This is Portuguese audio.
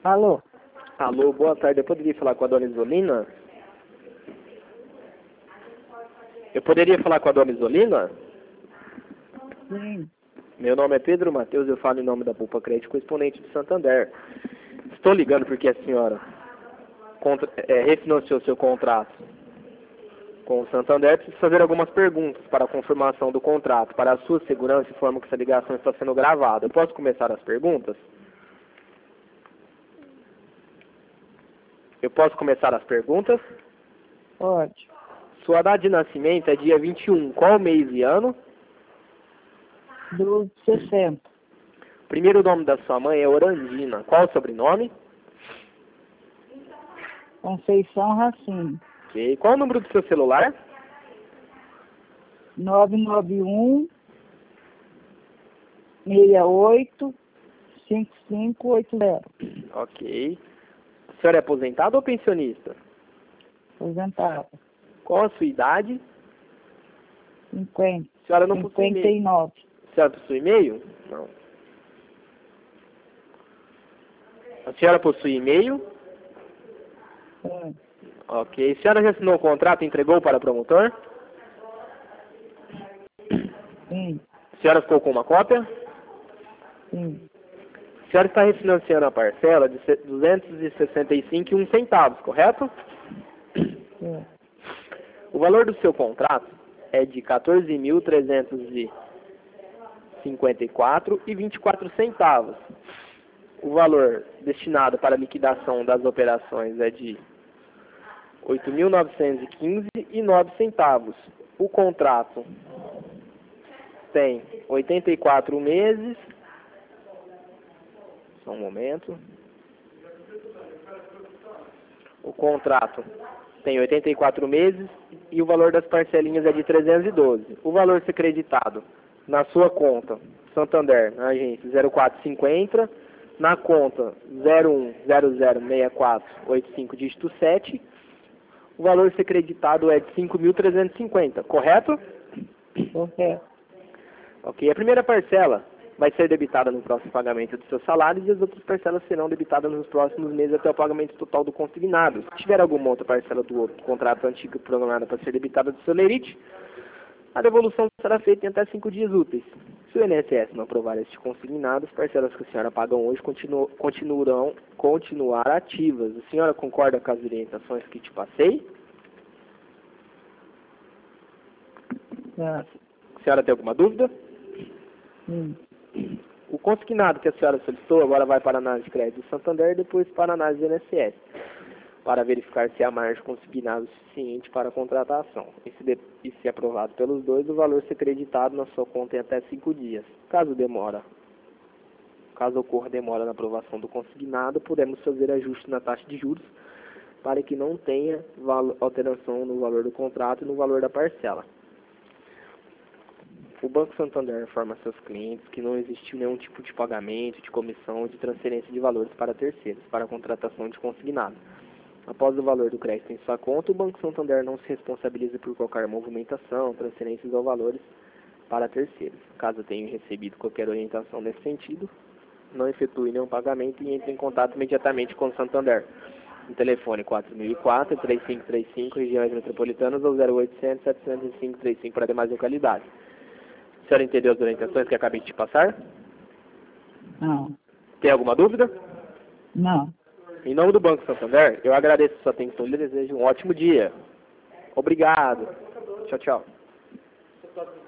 Alô? Alô, boa tarde. Eu poderia falar com a dona Isolina? Sim. Meu nome é Pedro Matheus, eu falo em nome da Poupa Crédito Correspondente de Santander. Estou ligando porque a senhora refinanciou seu contrato com o Santander. Preciso fazer algumas perguntas para a confirmação do contrato. Para a sua segurança, informo que essa ligação está sendo gravada. Eu posso começar as perguntas? Pode. Sua data de nascimento é dia 21. Qual mês e ano? Do 60. Primeiro nome da sua mãe é Orandina. Qual o sobrenome? Conceição Racine. Ok. Qual o número do seu celular? 991 68 5580. Ok. A senhora é aposentada ou pensionista? Aposentada. Qual a sua idade? 50. A senhora não possui e-mail? 59. A senhora possui e-mail? Não. A senhora possui e-mail? Sim. Ok. A senhora já assinou o contrato e entregou para o promotor? Sim. A senhora ficou com uma cópia? Sim. A senhora está refinanciando a parcela de R$ 265,01, correto? Sim. O valor do seu contrato é de R$ 14.354,24. O valor destinado para a liquidação das operações é de R$ 8.915,09. O contrato tem 84 meses. Só um momento. O contrato tem 84 meses e o valor das parcelinhas é de 312. O valor ser creditado na sua conta Santander, na agência 0450, na conta 01006485 dígito 7, o valor ser creditado é de 5.350, correto? Correto. Ok, a primeira parcela vai ser debitada no próximo pagamento do seu salário e as outras parcelas serão debitadas nos próximos meses até o pagamento total do consignado. Se tiver alguma outra parcela do outro contrato antigo programada para ser debitada do seu lerite, a devolução será feita em até 5 dias úteis. Se o INSS não aprovar este consignado, as parcelas que a senhora pagam hoje continuar ativas. A senhora concorda com as orientações que te passei? Certo. A senhora tem alguma dúvida? Sim. O consignado que a senhora solicitou agora vai para a análise de crédito do Santander e depois para a análise do INSS, para verificar se há margem consignada suficiente para a contratação. E se aprovado pelos dois, o valor ser creditado na sua conta em até 5 dias. Caso ocorra demora na aprovação do consignado, podemos fazer ajuste na taxa de juros para que não tenha alteração no valor do contrato e no valor da parcela. O Banco Santander informa a seus clientes que não existiu nenhum tipo de pagamento, de comissão ou de transferência de valores para terceiros, para a contratação de consignado. Após o valor do crédito em sua conta, o Banco Santander não se responsabiliza por qualquer movimentação, transferências ou valores para terceiros. Caso tenha recebido qualquer orientação nesse sentido, não efetue nenhum pagamento e entre em contato imediatamente com o Santander. No telefone 4004-3535, regiões metropolitanas, ou 0800-705-35 para demais localidades. A senhora entendeu as orientações que acabei de te passar? Não. Tem alguma dúvida? Não. Em nome do Banco Santander, eu agradeço a sua atenção e lhe desejo um ótimo dia. Obrigado. Tchau, tchau.